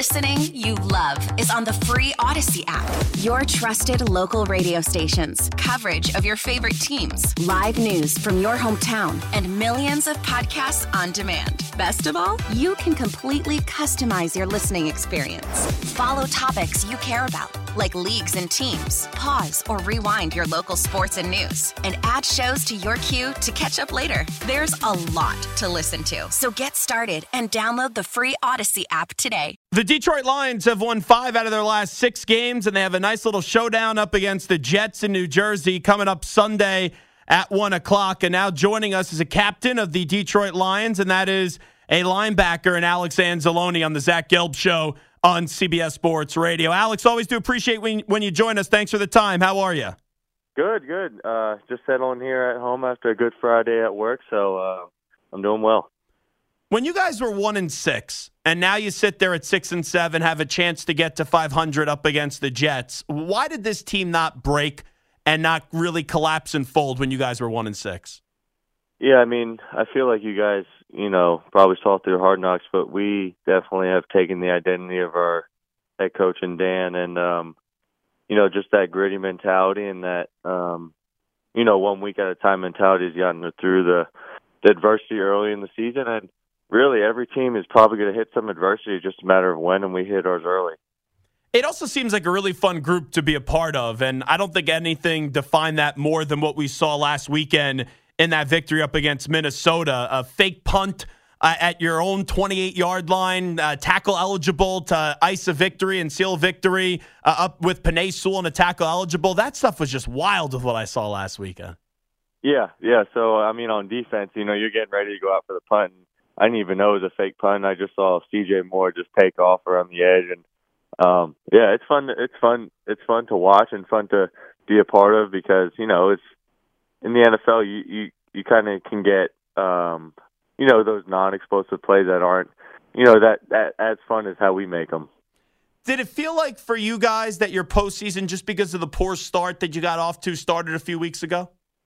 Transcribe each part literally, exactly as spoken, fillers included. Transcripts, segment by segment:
Listening you love is on the free Odyssey app. Your trusted local radio stations, coverage of your favorite teams, live news from your hometown, and millions of podcasts on demand. Best of all, you can completely customize your listening experience. Follow topics you care about, like leagues and teams. Pause or rewind your local sports and news, and add shows to your queue to catch up later. There's a lot to listen to, so get started and download the free Odyssey app today. The Detroit Lions have won five out of their last six games, and they have a nice little showdown up against the Jets in New Jersey coming up Sunday at one o'clock. And now joining us is a captain of the Detroit Lions, and that is a linebacker in Alex Anzalone on the Zach Gelb Show on C B S Sports Radio. Alex, always do appreciate when, when you join us. Thanks for the time. How are you? Good, good. Uh, just settling here at home after a good Friday at work, so uh, I'm doing well. When you guys were one and six, and now you sit there at six and seven, have a chance to get to five hundred up against the Jets, why did this team not break and not really collapse and fold when you guys were one and six? Yeah, I mean, I feel like you guys, you know, probably saw through Hard Knocks, but we definitely have taken the identity of our head coach and Dan, and um, you know, just that gritty mentality and that, um, you know, one week at a time mentality has gotten through the, the adversity early in the season, and really, every team is probably going to hit some adversity. It's just a matter of when, and we hit ours early. It also seems like a really fun group to be a part of, and I don't think anything defined that more than what we saw last weekend in that victory up against Minnesota. A fake punt uh, at your own twenty-eight-yard line, uh, tackle eligible to ice a victory and seal victory, uh, up with Penei Sewell and a tackle eligible. That stuff was just wild with what I saw last weekend. Yeah, yeah. So, I mean, on defense, you know, you're getting ready to go out for the punt. I didn't even know it was a fake punt. I just saw C J Moore just take off around the edge, and um, yeah, it's fun. It's fun. It's fun to watch and fun to be a part of because you know it's in the N F L. You you, you kind of can get um, you know those non-explosive plays that aren't you know that that as fun as how we make them. Did it feel like for you guys that your postseason, just because of the poor start that you got off to, started a few weeks ago?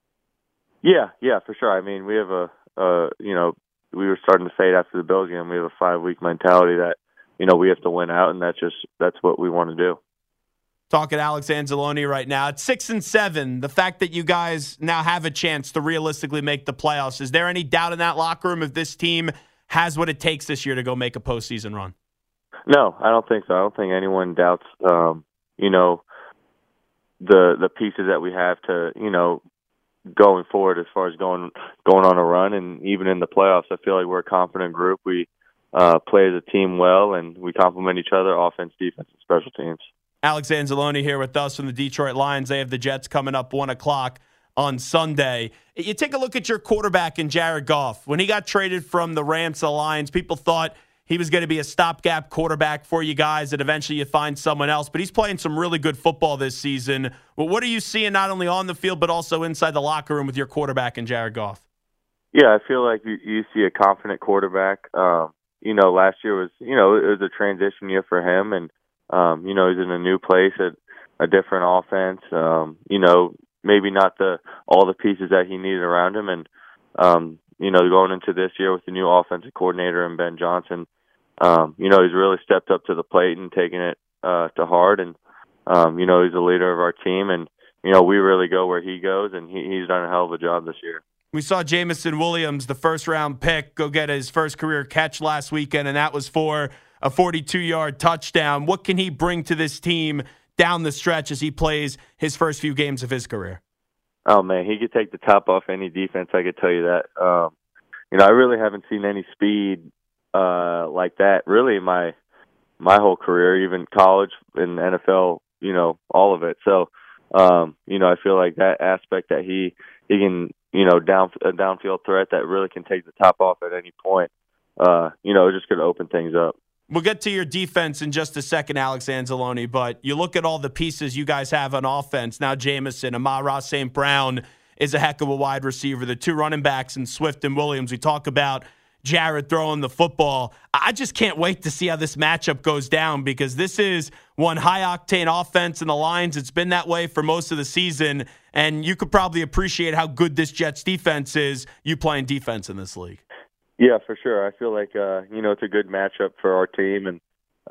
Yeah, yeah, for sure. I mean, we have a uh, you know. we were starting to fade after the Bills game. We have a five-week mentality that, you know, we have to win out, and that's just that's what we want to do. Talking to Alex Anzalone right now. At six and seven, the fact that you guys now have a chance to realistically make the playoffs, is there any doubt in that locker room if this team has what it takes this year to go make a postseason run? No, I don't think so. I don't think anyone doubts, um, you know, the the pieces that we have to, you know, going forward as far as going going on a run, and even in the playoffs, I feel like we're a confident group. We uh, play as a team well, and we complement each other, offense, defense, and special teams. Alex Anzalone here with us from the Detroit Lions. They have the Jets coming up one o'clock on Sunday. You take a look at your quarterback in Jared Goff. When he got traded from the Rams to the Lions, people thought he was going to be a stopgap quarterback for you guys, and eventually you find someone else. But he's playing some really good football this season. Well, what are you seeing not only on the field but also inside the locker room with your quarterback in Jared Goff? Yeah, I feel like you, you see a confident quarterback. Um, you know, last year was, you know, it was a transition year for him, and um, you know, he's in a new place, a, a different offense. Um, you know, maybe not the all the pieces that he needed around him, and um, you know, going into this year with the new offensive coordinator and Ben Johnson. Um, you know, he's really stepped up to the plate and taken it uh, to heart. And, um, you know, he's the leader of our team. And, you know, we really go where he goes, and he, he's done a hell of a job this year. We saw Jameson Williams, the first-round pick, go get his first career catch last weekend, and that was for a forty-two-yard touchdown. What can he bring to this team down the stretch as he plays his first few games of his career? Oh, man, he could take the top off any defense, I could tell you that. Um, you know, I really haven't seen any speed uh, like that really in my my whole career, even college and N F L, you know, all of it. So, um, you know, I feel like that aspect that he, he can, you know, down a downfield threat that really can take the top off at any point, uh, you know, it's just going to open things up. We'll get to your defense in just a second, Alex Anzalone, but you look at all the pieces you guys have on offense. Now Jameson, Amon-Ra Saint Brown is a heck of a wide receiver. The two running backs in Swift and Williams. We talk about Jared throwing the football. I just can't wait to see how this matchup goes down, because this is one high-octane offense in the Lions. It's been that way for most of the season, and you could probably appreciate how good this Jets defense is, you playing defense in this league. Yeah, for sure. I feel like, uh, you know, it's a good matchup for our team, and,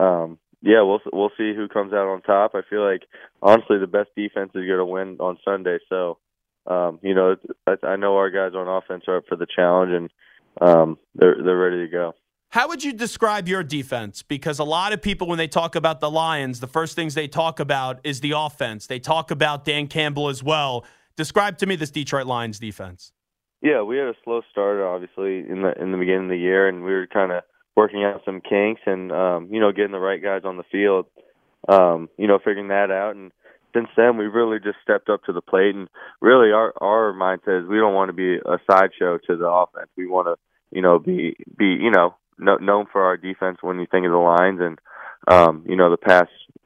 um, yeah, we'll we'll see who comes out on top. I feel like honestly the best defense is going to win on Sunday. So, um, you know, I, I know our guys on offense are up for the challenge, and um, they're they're ready to go. How would you describe your defense? Because a lot of people, when they talk about the Lions, the first things they talk about is the offense. They talk about Dan Campbell as well. Describe to me this Detroit Lions defense. Yeah, we had a slow start, obviously, in the in the beginning of the year, and we were kind of working out some kinks and, um, you know, getting the right guys on the field, um, you know, figuring that out. And since then, we really just stepped up to the plate. And really our, our mindset is we don't want to be a sideshow to the offense. We want to, you know, be, be you know, no, known for our defense when you think of the Lions. And, um, you know, the past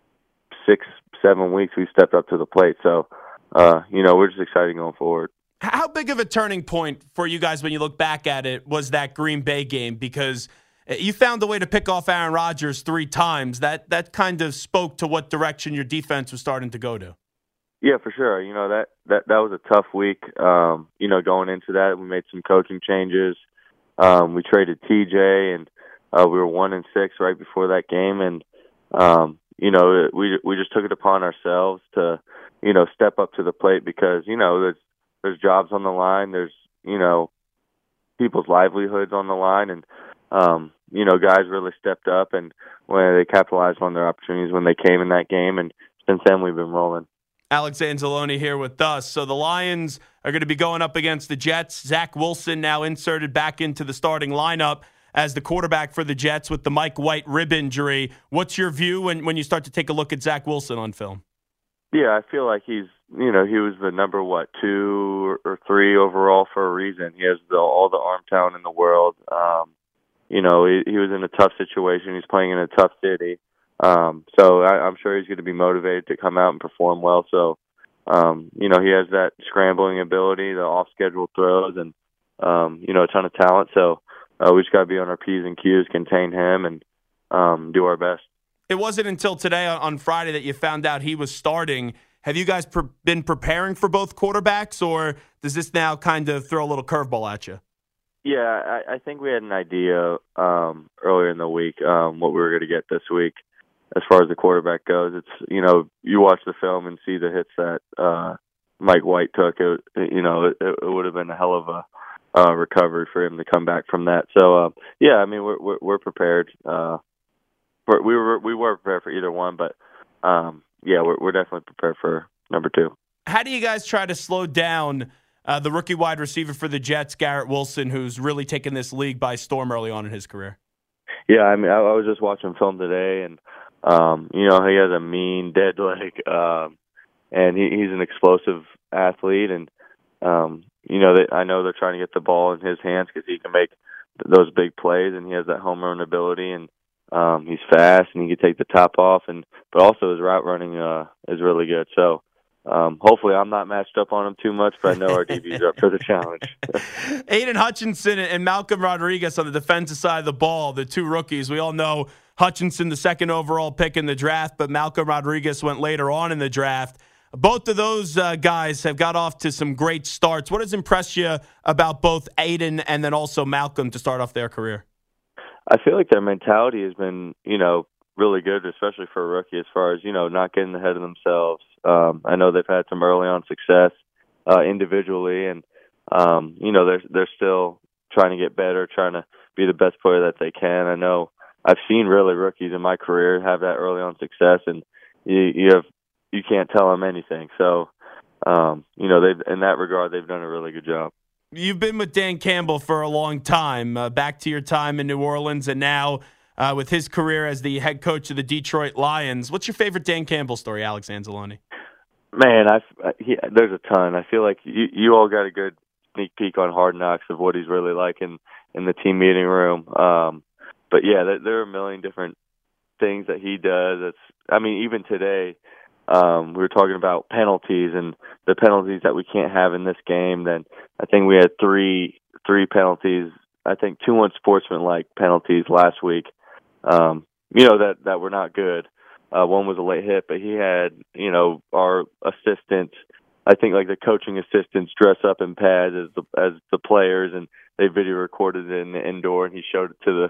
six, seven weeks, we've stepped up to the plate. So, uh, you know, we're just excited going forward. How big of a turning point for you guys when you look back at it was that Green Bay game? Because you found a way to pick off Aaron Rodgers three times. That that kind of spoke to what direction your defense was starting to go to. Yeah, for sure. You know, that, that, that was a tough week. Um, you know, going into that, we made some coaching changes. Um, we traded T J, and uh, we were one and six right before that game. And, um, you know, we we just took it upon ourselves to, you know, step up to the plate because, you know, there's, there's jobs on the line. There's, you know, people's livelihoods on the line. And, um, you know, guys really stepped up and when they capitalized on their opportunities when they came in that game. And since then, we've been rolling. Alex Anzalone here with us. So the Lions are going to be going up against the Jets. Zach Wilson now inserted back into the starting lineup as the quarterback for the Jets with the Mike White rib injury. What's your view when, when you start to take a look at Zach Wilson on film? Yeah, I feel like he's, you know, he was the number, what, two or three overall for a reason. He has the, all the arm talent in the world. Um, you know, he, he was in a tough situation. He's playing in a tough city. Um, so I, I'm sure he's going to be motivated to come out and perform well. So, um, you know, he has that scrambling ability, the off-schedule throws, and, um, you know, a ton of talent. So uh, we just got to be on our P's and Q's, contain him, and um, do our best. It wasn't until today on Friday that you found out he was starting. Have you guys pre- been preparing for both quarterbacks, or does this now kind of throw a little curveball at you? Yeah, I, I think we had an idea um, earlier in the week um, what we were going to get this week as far as the quarterback goes. It's, you know, you watch the film and see the hits that uh, Mike White took. It, you know, it, it would have been a hell of a uh, recovery for him to come back from that. So, uh, yeah, I mean, we're we're, we're prepared. Uh, for, we were we were prepared for either one, but um, yeah, we're we're definitely prepared for number two. How do you guys try to slow down uh, the rookie wide receiver for the Jets, Garrett Wilson, who's really taken this league by storm early on in his career? Yeah, I mean, I, I was just watching film today, and um, you know, he has a mean dead leg, um, and he, he's an explosive athlete, and um, you know, they, I know they're trying to get the ball in his hands because he can make those big plays, and he has that home run ability, and um, he's fast, and he can take the top off, and but also his route running uh, is really good. So. Um, hopefully I'm not matched up on him too much, but I know our D Bs are up for the challenge. Aiden Hutchinson and Malcolm Rodriguez on the defensive side of the ball, the two rookies. We all know Hutchinson, the second overall pick in the draft, but Malcolm Rodriguez went later on in the draft. Both of those uh, guys have got off to some great starts. What has impressed you about both Aiden and then also Malcolm to start off their career? I feel like their mentality has been, you know, really good, especially for a rookie, as far as, you know, not getting ahead of themselves. Um, I know they've had some early on success uh, individually, and um, you know they're they're still trying to get better, trying to be the best player that they can. I know I've seen really rookies in my career have that early on success, and you you have you can't tell them anything. So um, you know they in that regard they've done a really good job. You've been with Dan Campbell for a long time. Uh, back to your time in New Orleans, and now. Uh, with his career as the head coach of the Detroit Lions. What's your favorite Dan Campbell story, Alex Anzalone? Man, I, he, there's a ton. I feel like you, you all got a good sneak peek on Hard Knocks of what he's really like in, in the team meeting room. Um, but, yeah, there, there are a million different things that he does. It's, I mean, even today, um, we were talking about penalties and the penalties that we can't have in this game. Then I think we had three three penalties, I think two unsportsmanlike penalties last week. Um, you know, that, that were not good. Uh, one was a late hit, but he had, you know, our assistant, I think like the coaching assistants dress up in pads as the, as the players, and they video recorded it in the indoor, and he showed it to the,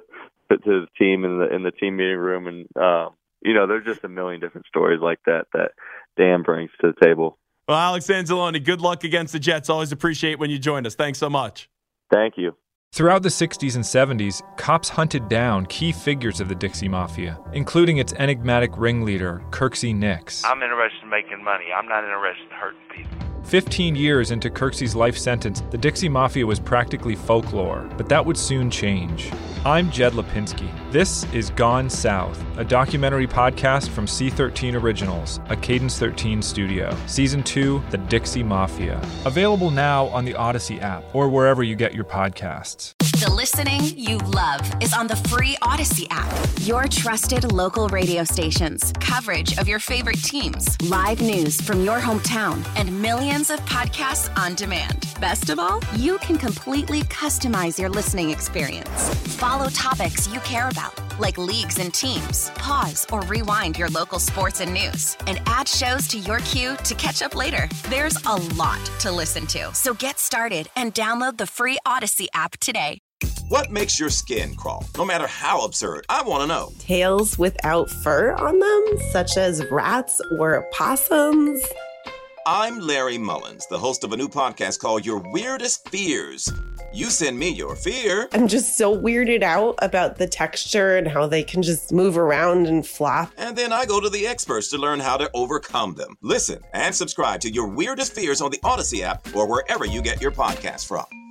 to the team in the in the team meeting room, and uh, you know, there's just a million different stories like that that Dan brings to the table. Well, Alex Anzalone, good luck against the Jets. Always appreciate when you join us. Thanks so much. Thank you. Throughout the sixties and seventies, cops hunted down key figures of the Dixie Mafia, including its enigmatic ringleader, Kirksey Nix. I'm interested in making money. I'm not interested in hurting people. Fifteen years into Kirksey's life sentence, the Dixie Mafia was practically folklore, but that would soon change. I'm Jed Lipinski. This is Gone South, a documentary podcast from C thirteen Originals, a Cadence thirteen studio. Season two, The Dixie Mafia. Available now on the Odyssey app or wherever you get your podcasts. The listening you love is on the free Odyssey app. Your trusted local radio stations, coverage of your favorite teams, live news from your hometown, and millions of podcasts on demand. Best of all, you can completely customize your listening experience. Follow topics you care about, like leagues and teams. Pause or rewind your local sports and news, and add shows to your queue to catch up later. There's a lot to listen to, so get started and download the free Odyssey app today. What makes your skin crawl? No matter how absurd, I want to know. Tails without fur on them, such as rats or possums. I'm Larry Mullins, the host of a new podcast called Your Weirdest Fears. You send me your fear. I'm just so weirded out about the texture and how they can just move around and flop. And then I go to the experts to learn how to overcome them. Listen and subscribe to Your Weirdest Fears on the Odyssey app or wherever you get your podcasts from.